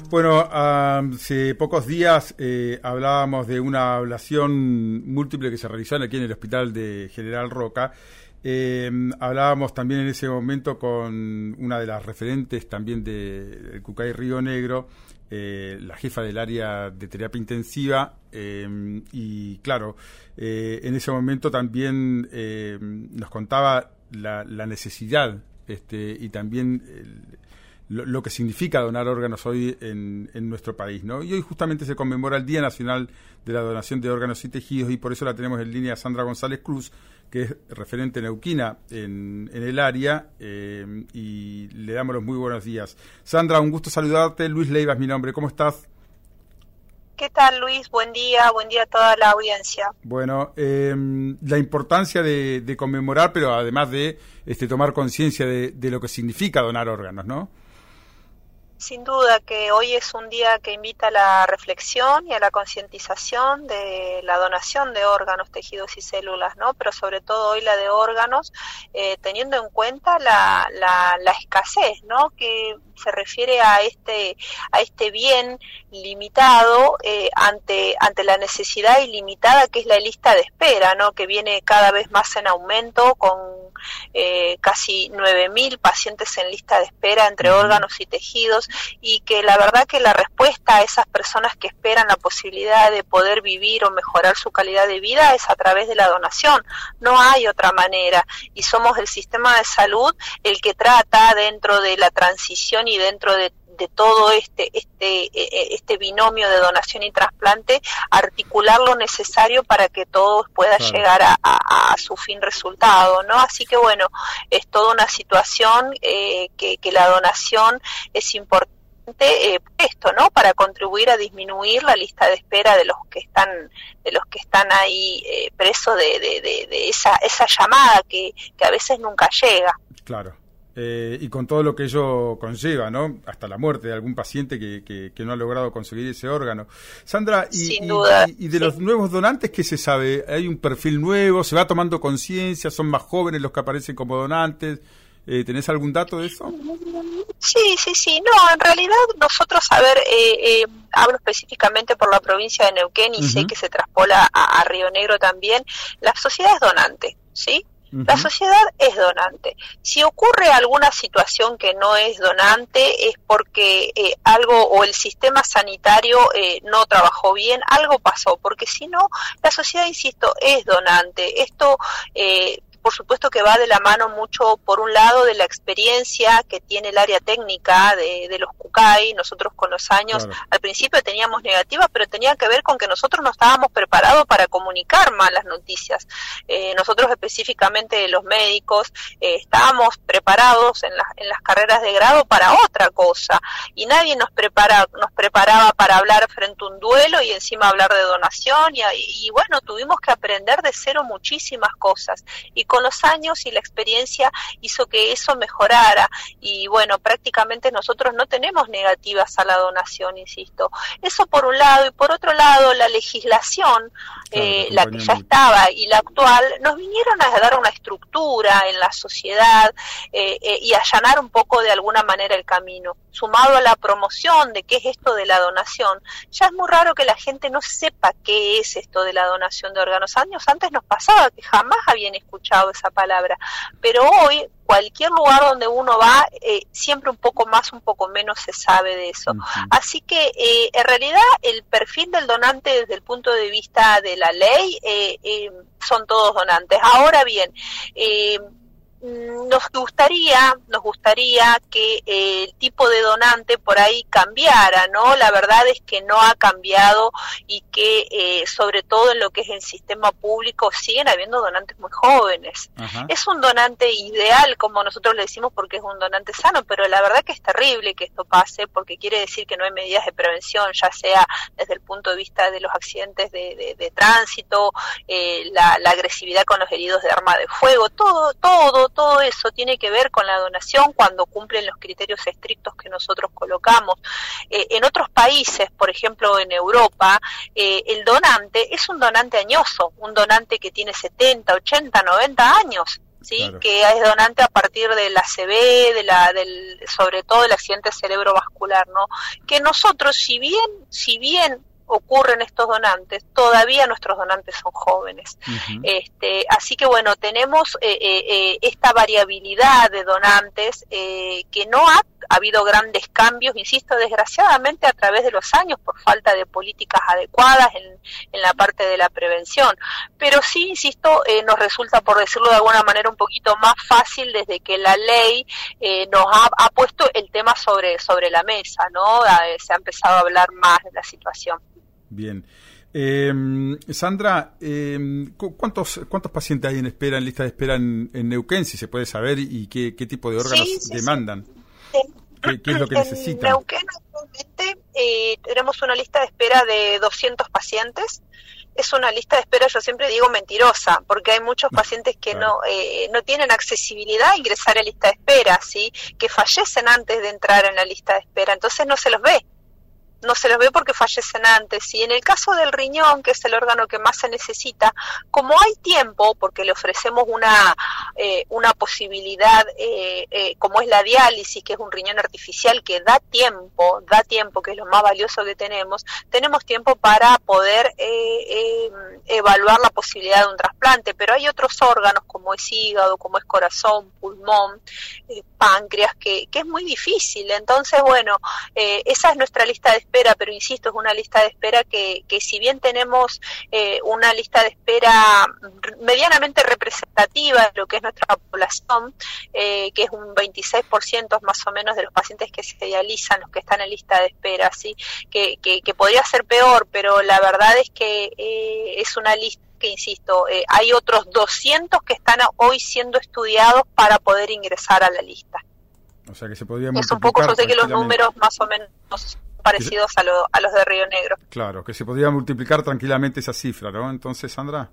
Bueno, hace pocos días hablábamos de una ablación múltiple que se realizó aquí en el hospital de General Roca. Hablábamos también en ese momento con una de las referentes también del Cucay Río Negro, la jefa del área de terapia intensiva, y claro, en ese momento también nos contaba la necesidad y también lo que significa donar órganos hoy en nuestro país, ¿no? Y hoy justamente se conmemora el Día Nacional de la Donación de Órganos y Tejidos, y por eso la tenemos en línea a Sandra González Cruz, que es referente neuquina en el área, y le damos los muy buenos días. Sandra, un gusto saludarte. Luis Leiva es mi nombre. ¿Cómo estás? ¿Qué tal, Luis? Buen día a toda la audiencia. Bueno, la importancia de conmemorar, pero además de tomar conciencia de lo que significa donar órganos, ¿no? Sin duda que hoy es un día que invita a la reflexión y a la concientización de la donación de órganos, tejidos y células, ¿no? Pero sobre todo hoy la de órganos, teniendo en cuenta la escasez, ¿no? Que se refiere a este bien limitado ante la necesidad ilimitada que es la lista de espera, ¿no? Que viene cada vez más en aumento con casi 9.000 pacientes en lista de espera entre órganos y tejidos, y que la verdad que la respuesta a esas personas que esperan la posibilidad de poder vivir o mejorar su calidad de vida es a través de la donación. No hay otra manera, y somos el sistema de salud el que trata, dentro de la transición y dentro de todo este binomio de donación y trasplante, articular lo necesario para que todo pueda llegar a su fin resultado, ¿no? Así que bueno, es toda una situación que la donación es importante, ¿no? Para contribuir a disminuir la lista de espera de los que están ahí presos de esa llamada que a veces nunca llega. Claro. Y con todo lo que ello conlleva, ¿no? Hasta la muerte de algún paciente que no ha logrado conseguir ese órgano. Sandra, Sin duda, y de los nuevos donantes, ¿qué se sabe? ¿Hay un perfil nuevo? ¿Se va tomando conciencia? ¿Son más jóvenes los que aparecen como donantes? ¿Tenés algún dato de eso? Sí. No, en realidad nosotros, hablo específicamente por la provincia de Neuquén y sé que se traspola a Río Negro también. La sociedad es donante, ¿sí? La sociedad es donante. Si ocurre alguna situación que no es donante, es porque algo, o el sistema sanitario no trabajó bien, algo pasó, porque si no, la sociedad, insisto, es donante. Esto por supuesto que va de la mano mucho, por un lado, de la experiencia que tiene el área técnica de los Cucay. Nosotros con los años, al principio teníamos negativas, pero tenía que ver con que nosotros no estábamos preparados para comunicar malas noticias. Nosotros específicamente los médicos estábamos preparados en las carreras de grado para otra cosa, y nadie nos preparaba para hablar frente a un duelo y encima hablar de donación, y bueno, tuvimos que aprender de cero muchísimas cosas, y con los años y la experiencia hizo que eso mejorara, y bueno, prácticamente nosotros no tenemos negativas a la donación, insisto. Eso por un lado, y por otro lado la legislación, la que ya estaba y la actual, nos vinieron a dar una estructura en la sociedad y allanar un poco de alguna manera el camino, sumado a la promoción de qué es esto de la donación. Ya es muy raro que la gente no sepa qué es esto de la donación de órganos. Años antes nos pasaba que jamás habían escuchado esa palabra, pero hoy cualquier lugar donde uno va, siempre un poco más, un poco menos se sabe de eso. Así que en realidad el perfil del donante desde el punto de vista de la ley son todos donantes. Ahora bien, nos gustaría que el tipo de donante por ahí cambiara, ¿no? La verdad es que no ha cambiado, y que sobre todo en lo que es el sistema público siguen habiendo donantes muy jóvenes. Es un donante ideal, como nosotros le decimos, porque es un donante sano, pero la verdad que es terrible que esto pase, porque quiere decir que no hay medidas de prevención, ya sea desde el punto de vista de los accidentes de tránsito, la agresividad con los heridos de arma de fuego, todo eso tiene que ver con la donación cuando cumplen los criterios estrictos que nosotros colocamos. En otros países, por ejemplo en Europa, el donante es un donante añoso, un donante que tiene 70, 80, 90 años. ¿sí? Claro. Que es donante a partir del ACV, sobre todo del accidente cerebrovascular, ¿no? Que nosotros, si bien ocurren estos donantes, todavía nuestros donantes son jóvenes. Uh-huh. Así que bueno, tenemos esta variabilidad de donantes que no ha habido grandes cambios, insisto, desgraciadamente a través de los años por falta de políticas adecuadas en la parte de la prevención. Pero sí, insisto, nos resulta, por decirlo de alguna manera, un poquito más fácil desde que la ley nos ha puesto el tema sobre la mesa, ¿no? Se ha empezado a hablar más de la situación. Bien. Sandra, ¿cuántos pacientes hay en lista de espera en Neuquén, si se puede saber, y qué tipo de órganos demandan? ¿Qué es lo que necesitan? En Neuquén actualmente tenemos una lista de espera de 200 pacientes. Es una lista de espera, yo siempre digo, mentirosa, porque hay muchos pacientes que no tienen accesibilidad a ingresar a lista de espera, ¿sí? Que fallecen antes de entrar en la lista de espera, entonces no se los ve porque fallecen antes. Y en el caso del riñón, que es el órgano que más se necesita, como hay tiempo, porque le ofrecemos una posibilidad, como es la diálisis, que es un riñón artificial que da tiempo, que es lo más valioso que tenemos tiempo para poder evaluar la posibilidad de un trasplante. Pero hay otros órganos, como es hígado, como es corazón, pulmón, páncreas, que es muy difícil. Entonces, bueno, esa es nuestra lista de espera, pero insisto, es una lista de espera que si bien tenemos una lista de espera medianamente representativa de lo que es nuestra población, que es un 26% más o menos de los pacientes que se dializan, los que están en lista de espera, ¿sí? Que podría ser peor, pero la verdad es que es una lista que, insisto, hay otros 200 que están hoy siendo estudiados para poder ingresar a la lista. O sea que se podría multiplicar. Es un poco, yo sé que los números más o menos parecidos a los de Río Negro. Claro, que se podría multiplicar tranquilamente esa cifra, ¿no? Entonces, Sandra.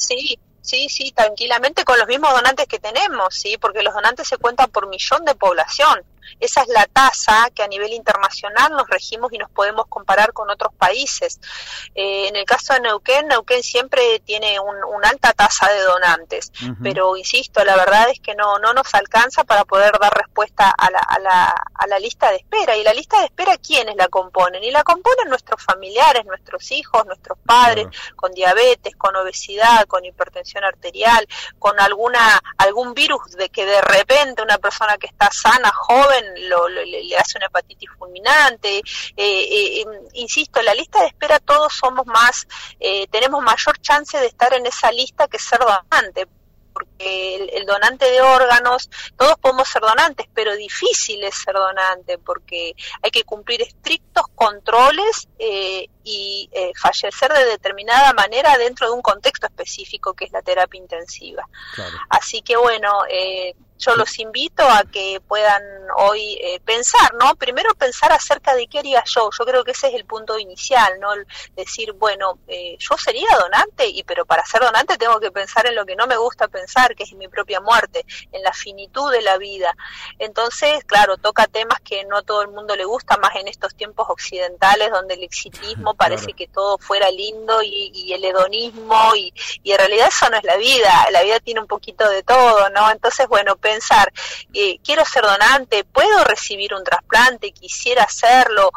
Sí, tranquilamente con los mismos donantes que tenemos, ¿sí? Porque los donantes se cuentan por millón de población. Esa es la tasa que a nivel internacional nos regimos y nos podemos comparar con otros países. En el caso de Neuquén siempre tiene una alta tasa de donantes, uh-huh. Pero insisto, la verdad es que no nos alcanza para poder dar respuesta a la lista de espera. Y la lista de espera, ¿quiénes la componen? Y la componen nuestros familiares, nuestros hijos, nuestros padres, uh-huh. Con diabetes, con obesidad, con hipertensión arterial, con algún virus de que de repente una persona que está sana, joven, le hace una hepatitis fulminante. Insisto, la lista de espera todos somos tenemos mayor chance de estar en esa lista que ser donante, porque el donante de órganos, todos podemos ser donantes, pero difícil es ser donante, porque hay que cumplir estrictos controles y fallecer de determinada manera dentro de un contexto específico que es la terapia intensiva. Claro. Así que bueno, yo los invito a que puedan hoy pensar, ¿no? Primero pensar acerca de qué haría yo. Yo creo que ese es el punto inicial, ¿no? Decir, bueno, yo sería donante, pero para ser donante tengo que pensar en lo que no me gusta pensar, que es en mi propia muerte, en la finitud de la vida. Entonces, claro, toca temas que no a todo el mundo le gusta, más en estos tiempos occidentales donde el exitismo parece claro. Que todo fuera lindo y el hedonismo y en realidad eso no es la vida tiene un poquito de todo, ¿no? Entonces, bueno, pensar, quiero ser donante, puedo recibir un trasplante, quisiera hacerlo,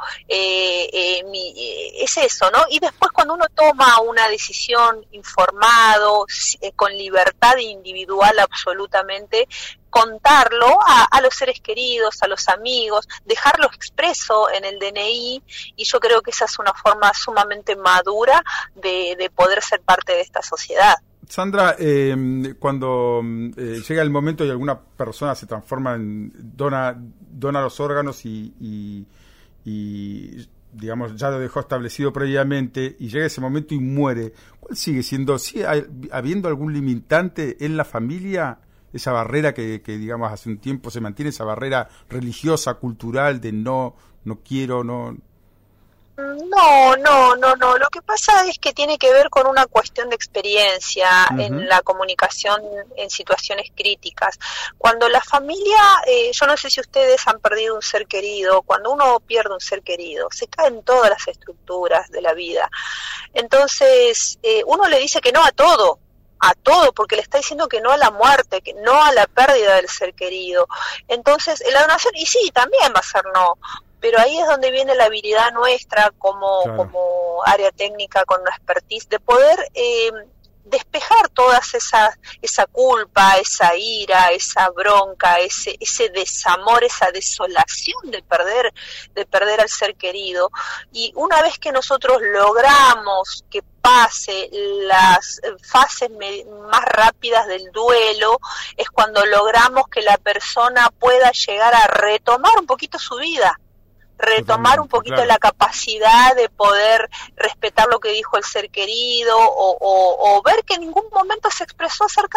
es eso, ¿no? Y después cuando uno toma una decisión informado, con libertad individual absolutamente, contarlo a los seres queridos, a los amigos, dejarlo expreso en el DNI, y yo creo que esa es una forma sumamente madura de poder ser parte de esta sociedad. Sandra, cuando llega el momento y alguna persona se transforma dona los órganos y digamos ya lo dejó establecido previamente y llega ese momento y muere, ¿cuál sigue siendo? ¿Sigue habiendo algún limitante en la familia? Esa barrera que digamos hace un tiempo se mantiene, esa barrera religiosa, cultural de no quiero, no... No. Lo que pasa es que tiene que ver con una cuestión de experiencia uh-huh. En la comunicación en situaciones críticas. Cuando la familia, yo no sé si ustedes han perdido un ser querido, cuando uno pierde un ser querido, se caen todas las estructuras de la vida. Entonces, uno le dice que no a todo. a todo, porque le está diciendo que no a la muerte, que no a la pérdida del ser querido. Entonces, la donación, y sí, también va a ser no, pero ahí es donde viene la habilidad nuestra como área técnica con una expertise, de poder despejar esa culpa, esa ira, esa bronca, ese desamor, esa desolación de perder al ser querido. Y una vez que nosotros logramos que pase las fases más rápidas del duelo, es cuando logramos que la persona pueda llegar a retomar un poquito su vida, retomar un poquito la capacidad de poder respetar lo que dijo el ser querido, o ver que en ningún momento se expresó acerca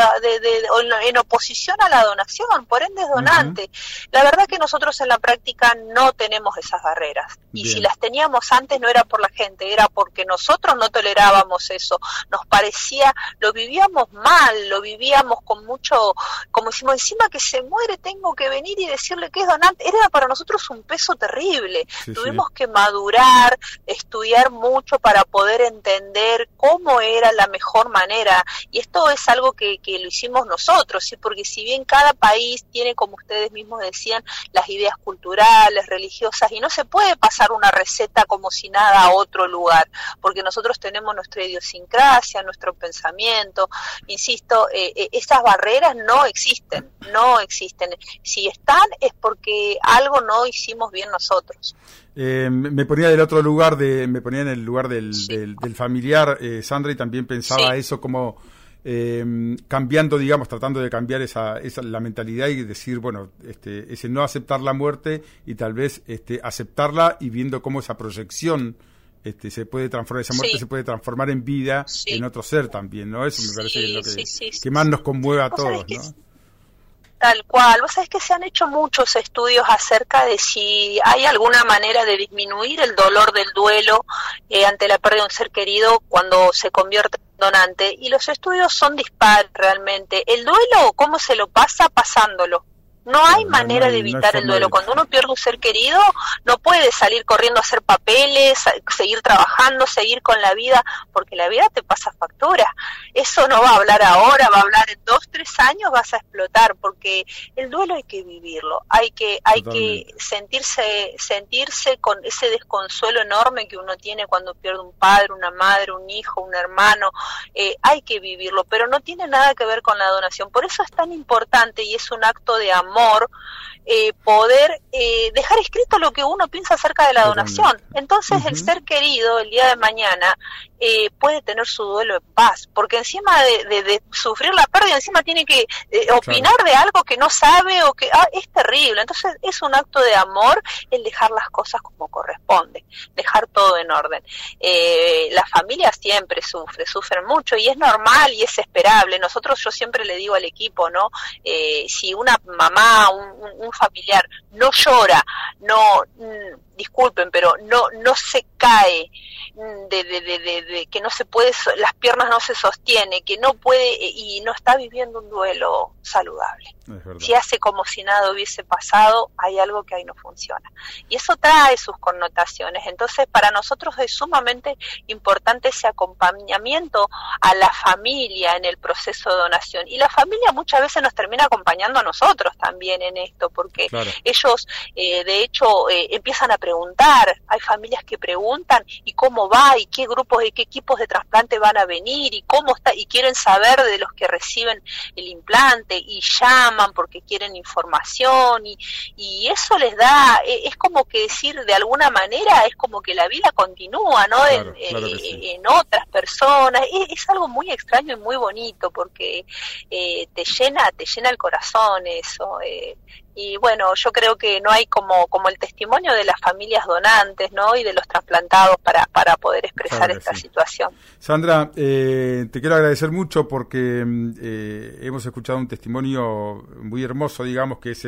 en oposición a la donación, por ende es donante. La verdad que nosotros en la práctica no tenemos esas barreras, y si las teníamos antes no era por la gente, era porque nosotros no tolerábamos eso, nos parecía, lo vivíamos mal, lo vivíamos con mucho, como decimos, encima que se muere tengo que venir y decirle que es donante, era para nosotros un peso terrible. Tuvimos que madurar, estudiar mucho para poder entender cómo era la mejor manera, y esto es algo que lo hicimos nosotros, ¿sí? Porque si bien cada país tiene, como ustedes mismos decían, las ideas culturales, religiosas, y no se puede pasar una receta como si nada a otro lugar, porque nosotros tenemos nuestra idiosincrasia, nuestro pensamiento, insisto, esas barreras no existen, si están es porque algo no hicimos bien nosotros. Me ponía del otro lugar, me ponía en el lugar del familiar, Sandra, y también pensaba eso como cambiando, digamos, tratando de cambiar la mentalidad y decir, bueno, ese no aceptar la muerte y tal vez aceptarla, y viendo cómo esa proyección se puede transformar, esa muerte se puede transformar en vida en otro ser también, ¿no? Eso me parece que es lo que más nos conmueve a todos, ¿no? Tal cual. Vos sabés que se han hecho muchos estudios acerca de si hay alguna manera de disminuir el dolor del duelo ante la pérdida de un ser querido cuando se convierte en donante, y los estudios son dispares realmente. El duelo, ¿cómo se lo pasa? Pasándolo. No hay manera de evitar el duelo. Cuando uno pierde un ser querido, no puede salir corriendo a hacer papeles, seguir trabajando, seguir con la vida, porque la vida te pasa factura. Eso no va a hablar ahora, va a hablar en 2, 3 años, vas a explotar, porque el duelo hay que vivirlo, hay que sentirse con ese desconsuelo enorme que uno tiene cuando pierde un padre, una madre, un hijo, un hermano. Hay que vivirlo, pero no tiene nada que ver con la donación. Por eso es tan importante, y es un acto de amor, poder dejar escrito lo que uno piensa acerca de la donación. Entonces el ser querido el día de mañana puede tener su duelo en paz, porque encima de sufrir la pérdida, encima tiene que opinar de algo que no sabe, o que es terrible. Entonces es un acto de amor el dejar las cosas como corresponde, dejar todo en orden. La familia siempre sufren mucho, y es normal y es esperable. Yo siempre le digo al equipo, ¿no? Si una mamá, un familiar no llora, disculpen, pero no se cae, de que no se puede, las piernas no se sostiene, que no puede, y no está viviendo un duelo saludable. Si hace como si nada hubiese pasado, hay algo que ahí no funciona, y eso trae sus connotaciones. Entonces para nosotros es sumamente importante ese acompañamiento a la familia en el proceso de donación, y la familia muchas veces nos termina acompañando a nosotros también en esto, porque ellos de hecho empiezan a preguntar. Hay familias que preguntan y cómo va, y qué grupos y qué equipos de trasplante van a venir, y cómo está, y quieren saber de los que reciben el implante, y llaman porque quieren información, y eso les da, es como que decir, de alguna manera es como que la vida continúa, ¿no? En otras personas. Es algo muy extraño y muy bonito, porque te llena el corazón eso. Y bueno, yo creo que no hay como el testimonio de las familias donantes, ¿no? Y de los trasplantados para poder expresar esta situación. Sandra, te quiero agradecer mucho, porque hemos escuchado un testimonio muy hermoso, digamos, que es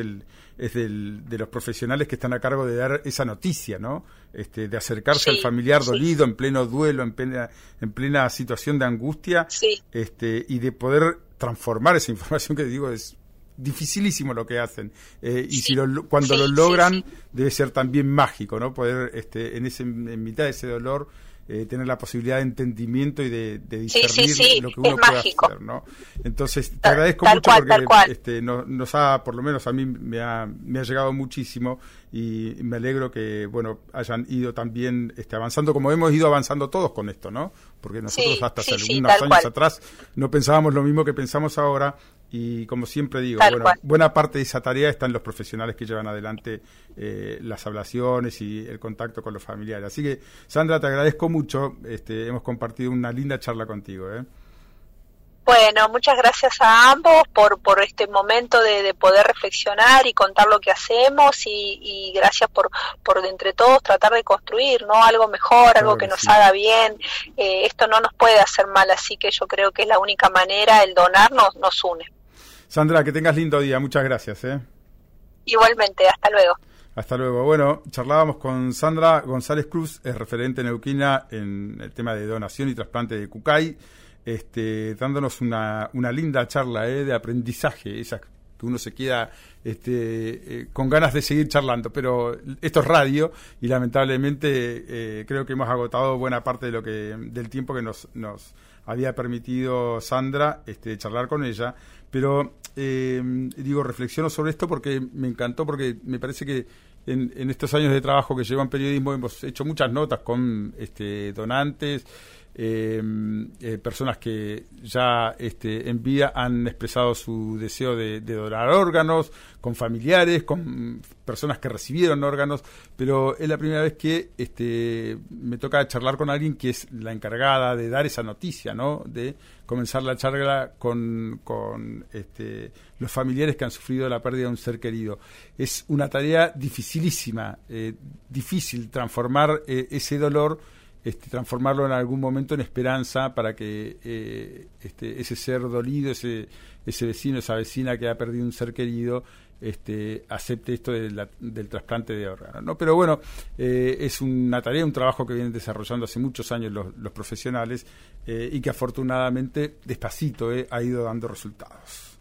de los profesionales que están a cargo de dar esa noticia, ¿no? De acercarse al familiar dolido, en pleno duelo, en plena situación de angustia, y de poder transformar esa información que digo es dificilísimo lo que hacen, y cuando lo logran debe ser también mágico, ¿no? Poder en mitad de ese dolor tener la posibilidad de entendimiento y de discernir lo que uno puede hacer, ¿no? Entonces te agradezco mucho porque nos ha, por lo menos a mí me ha llegado muchísimo, y me alegro que bueno hayan ido también avanzando como hemos ido avanzando todos con esto, ¿no? Porque nosotros hasta hace algunos años atrás no pensábamos lo mismo que pensamos ahora. Y como siempre digo, buena parte de esa tarea está en los profesionales que llevan adelante las ablaciones y el contacto con los familiares. Así que, Sandra, te agradezco mucho. Hemos compartido una linda charla contigo. Bueno, muchas gracias a ambos por este momento de poder reflexionar y contar lo que hacemos, y gracias por de entre todos tratar de construir, ¿no? Algo mejor, algo que nos haga bien. Esto no nos puede hacer mal, así que yo creo que es la única manera, el donar nos une. Sandra, que tengas lindo día. Muchas gracias. Igualmente, hasta luego. Hasta luego. Bueno, charlábamos con Sandra González Cruz, es referente neuquina en el tema de donación y trasplante de Cucay, dándonos una linda charla de aprendizaje, esa que uno se queda con ganas de seguir charlando, pero esto es radio y lamentablemente creo que hemos agotado buena parte del tiempo que nos había permitido Sandra charlar con ella, pero reflexiono sobre esto porque me encantó, porque me parece que en estos años de trabajo que llevo en periodismo hemos hecho muchas notas con donantes, personas que ya en vida han expresado su deseo de donar órganos, con familiares, con personas que recibieron órganos, pero es la primera vez que me toca charlar con alguien que es la encargada de dar esa noticia, ¿no? De comenzar la charla con los familiares que han sufrido la pérdida de un ser querido. Es una tarea dificilísima, difícil transformar ese dolor, transformarlo en algún momento en esperanza para que ese ser dolido, ese vecino, esa vecina que ha perdido un ser querido, acepte esto del trasplante de órganos, ¿no? Pero bueno, es una tarea, un trabajo que vienen desarrollando hace muchos años los profesionales, y que afortunadamente despacito ha ido dando resultados.